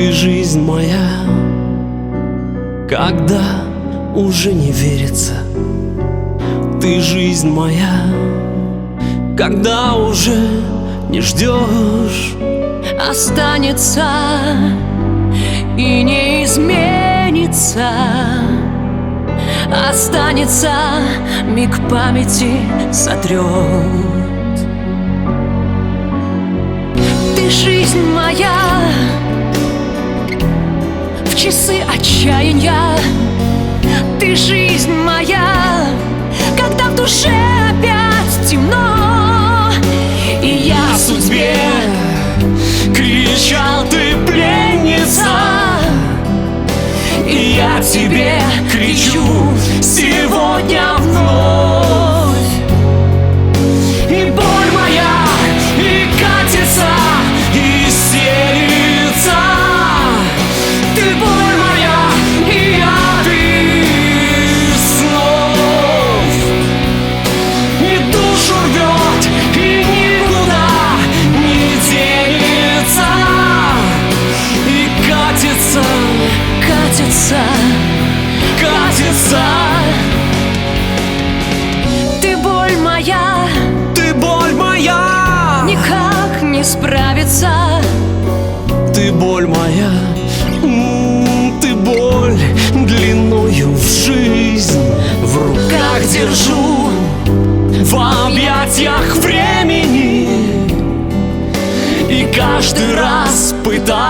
Ты жизнь моя, когда уже не верится. Ты жизнь моя, когда уже не ждешь. Останется и не изменится. Останется, миг памяти сотрет. Ты жизнь моя, в часы отчаяния. Ты жизнь моя, когда в душе опять темно. И я судьбе кричал: ты пленница. И я тебе кричу сегодня вновь. И боль моя и катится, и истерится. Ты боль моя, и я ты снов. И душу рвет, и никуда не денется. И катится, катится, катится. ты боль моя, Ты боль моя, никак не справиться. ты боль моя, ты боль длиною в жизнь. В руках держу, в объятиях времени. И каждый раз пытаюсь